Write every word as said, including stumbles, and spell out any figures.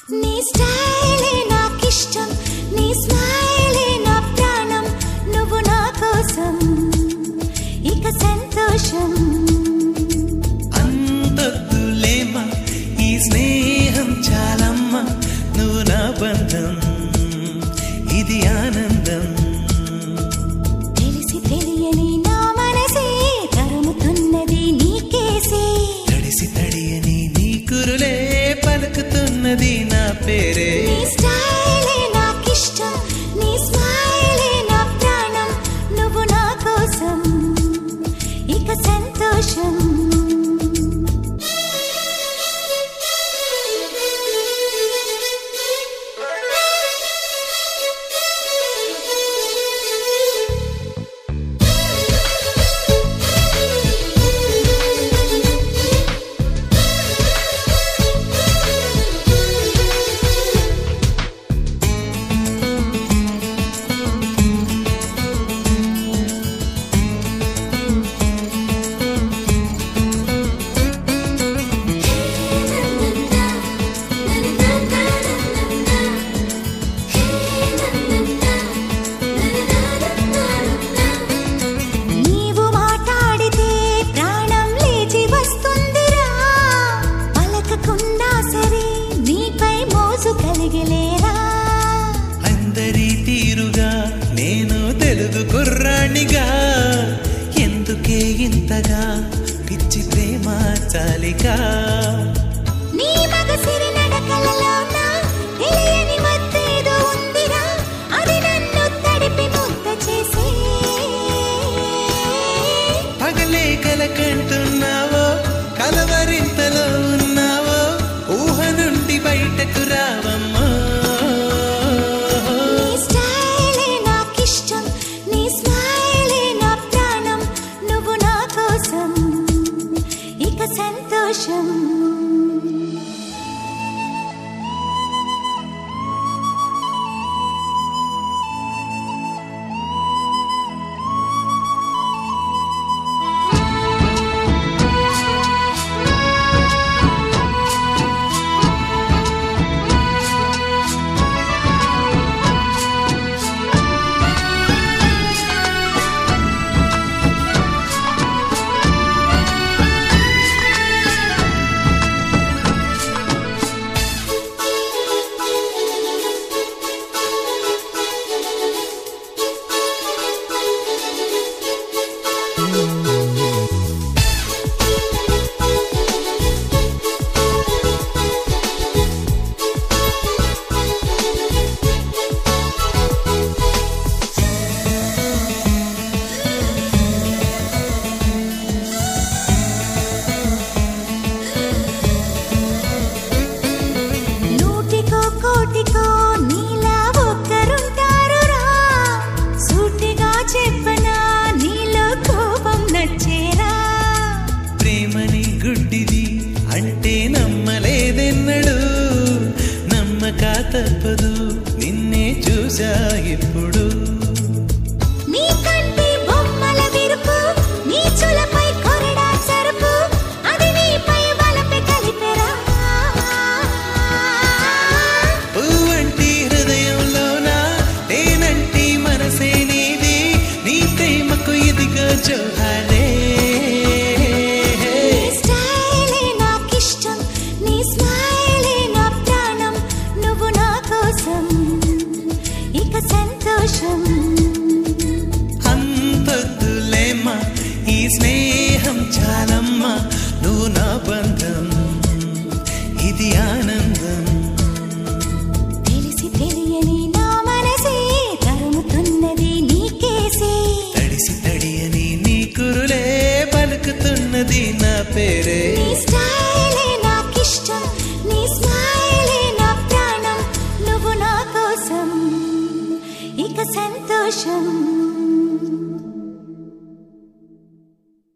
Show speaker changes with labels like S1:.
S1: నీ స్టైలే నాకిష్టం, నీ స్మైలే నా ప్రాణం, నువ్వు నా కోసం ఇక సంతోషం.
S2: అంతొద్దులేమా ఈ స్నేహం చాలమ్మా, నువ్వు నా బంధం ఇది ఆనందం.
S1: తెలిసి తెలియని నా మనసే తరుముతున్నది నీకేసే,
S2: తడిసి తడియని నీ కురులే పలుకుతున్నది నా పేరే.
S1: నీ స్టైలే నాకిష్టం, నీ స్మైలే నా ప్రాణం, నువ్వు నా కోసం ఇక సంతోషం. నీవు మాట్లాడితే ప్రాణం లేచి వస్తుందిరా, పలకకున్నా సరే నీపై మోజు కలిగలేరా.
S2: అందరి తీరుగా నేను తెలుగు కుర్రాణిగా, ఎందుకే ఇంతగా పిచ్చి ప్రేమ చాలిగా.
S1: నీ మగసిరి నడకలలోన తెలియని మత్తేదో ఉందిరా, అది నన్ను తడిపి ముద్ద చేసే.
S2: పగలే కలకంటున్నావో కలవరింతలో ఉన్నావో, ఊహ నుండి బయటకు రావమ్మా.
S1: నీ స్టైలే నాకిష్టం, నీ స్మైలే నా ప్రాణం, నువ్వు నా కోసం ఇక సంతోషం. నూటికో కోటికో నీలా ఒక్కరుంటారురా, సూటిగా చెప్పనా నీలో కోపం నచ్చేరా.
S2: ప్రేమని గుడ్డిది అంటే నమ్మలేదెన్నడు, నమ్మక తప్పదు నిన్నే చూసా ఇప్పుడు.
S1: నీ కంటి బొమ్మల విరుపు, నీ చులపై కొరడా సరుపు, అది నీపై వలపి కలిపెరా.
S2: పువ్వంటి హృదయంలోన తేనంటి మనసే నీది, నీ ప్రేమకు ఇదిగో జోహారే.
S1: నీ స్టైలే నాకిష్టం, నీ స్మైలే నా ప్రాణం, నువ్వు నా కోసం ఇక సంతోషం.
S2: అంతొద్దులేమ్మా ఈ స్నేహం చాలమ్మా, నువ్వు నా బంధం ఇది ఆనందం.
S1: తెలిసి తెలియని నా మనసే తరుముతున్నది నీకేసే,
S2: తడిసి తడియని నీ కురులే పలుకుతున్నది నా పేరే.
S1: నీ స్టైలే నాకిష్టం, నీ స్మైలే నా ప్రాణం, నువ్వు నా కోసం ఇక సంతోషం.